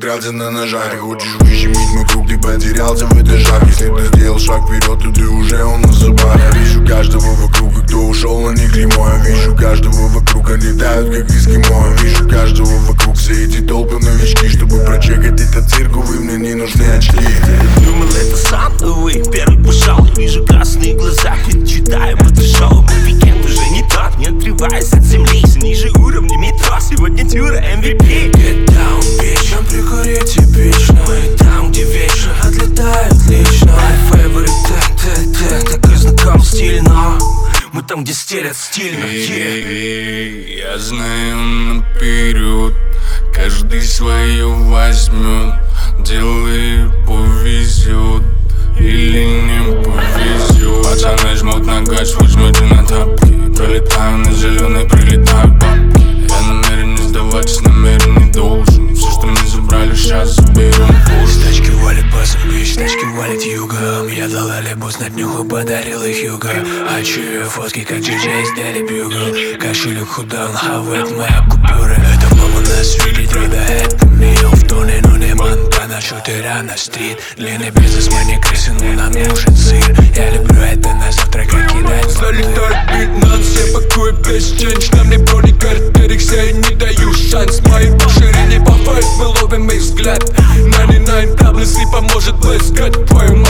игрался на ножах. Ты хочешь выщемить мой круг, ты потерялся в этажах. Если ты сделал шаг вперед, то ты уже у нас зубах. Я вижу каждого вокруг, и кто ушел, на них клеймо. Я вижу каждого вокруг, они летают как эскимо. Я вижу каждого вокруг, все эти толпы новички. Чтобы прочекать этот цирк, увы, мне не нужны очки. Думал, это сам, увы, первый пошел. Я вижу красные глаза, я читаю это шоу. Мой викенд уже не тот, не отрываясь от земли. Все ниже уровня метро, сегодня тюра MVP. Get down, bitch, нам прикурить типично. Мы там, где вечно отлетают лично. My favorite, так и знаком стиль, но мы там, где стелят стильно. Я знаю наперед, каждый свое возьмет. Делай, повезет или не повезет. Пацаны жмут на газ, вы жмете на тапки. Пролетаю на зеленый, прилетают бабки. Я намерен не сдаваться, намерен не должен. Все, что мы забрали, сейчас заберем позже. Тачки валят басом, бич, тачки валят югом. Я дал алибус на днюху, подарил их юго. Хочу фотки, как диджей из Daily Bugle. Кошелек худан, хавает моя купюра. Это мама нас видит, рада, это мил. В тоне, но не Монтана, шутера на стрит. Длинный бизнесмен, не крысин, но нам нужен сыр. Я люблю это на завтрак, как кидать. Залетает бит, нас все пакуют без ченч. Нам не бронекарт, Эрикса, я не даю шанс. Мои ширине по файт, мы ловим их взгляд. 99 таблицы поможет блескать твою